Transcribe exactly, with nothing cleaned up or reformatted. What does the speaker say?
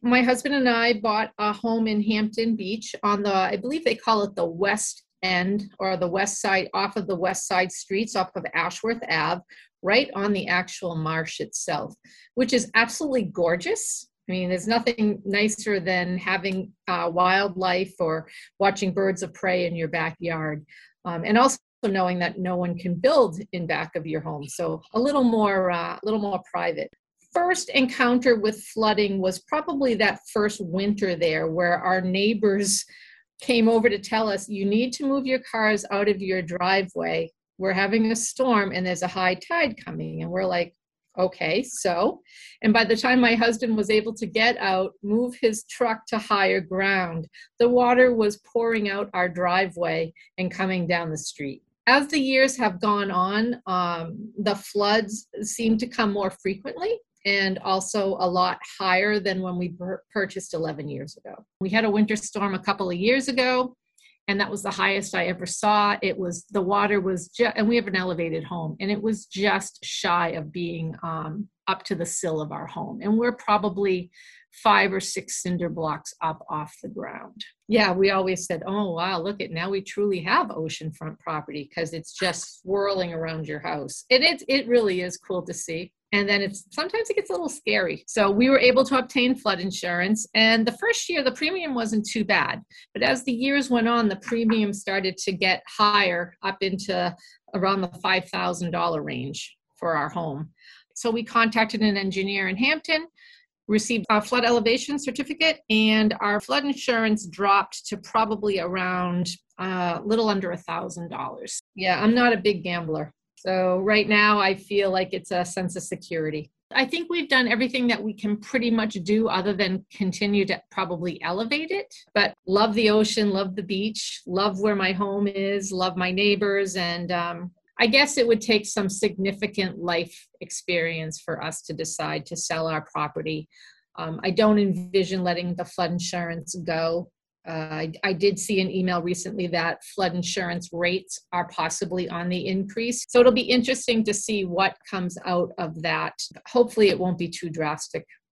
My husband and I bought a home in Hampton Beach on the, I believe they call it the west end or the west side, off of the west side streets, off of Ashworth Ave, right on the actual marsh itself, which is absolutely gorgeous. I mean, there's nothing nicer than having uh, wildlife or watching birds of prey in your backyard. Um, and also knowing that no one can build in back of your home. So a little more, uh, a little more private. First encounter with flooding was probably that first winter there, where our neighbors came over to tell us, you need to move your cars out of your driveway. We're having a storm and there's a high tide coming. And we're like, okay, so, and by the time my husband was able to get out, move his truck to higher ground, the water was pouring out our driveway and coming down the street. As the years have gone on, um, the floods seem to come more frequently and also a lot higher than when we pur- purchased eleven years ago. We had a winter storm a couple of years ago, and that was the highest I ever saw. It was, the water was just, and we have an elevated home, and it was just shy of being um, up to the sill of our home. And we're probably five or six cinder blocks up off the ground. Yeah, we always said, oh, wow, look at, now we truly have oceanfront property, because it's just swirling around your house. And it, it really is cool to see. And then it's, sometimes it gets a little scary. So we were able to obtain flood insurance. And the first year, the premium wasn't too bad. But as the years went on, the premium started to get higher, up into around the five thousand dollars range for our home. So we contacted an engineer in Hampton, received a flood elevation certificate, and our flood insurance dropped to probably around a uh, little under a thousand dollars. Yeah, I'm not a big gambler. So right now I feel like it's a sense of security. I think we've done everything that we can pretty much do other than continue to probably elevate it. But love the ocean, love the beach, love where my home is, love my neighbors. And um, I guess it would take some significant life experience for us to decide to sell our property. Um, I don't envision letting the flood insurance go. Uh, I, I did see an email recently that flood insurance rates are possibly on the increase. So it'll be interesting to see what comes out of that. Hopefully it won't be too drastic.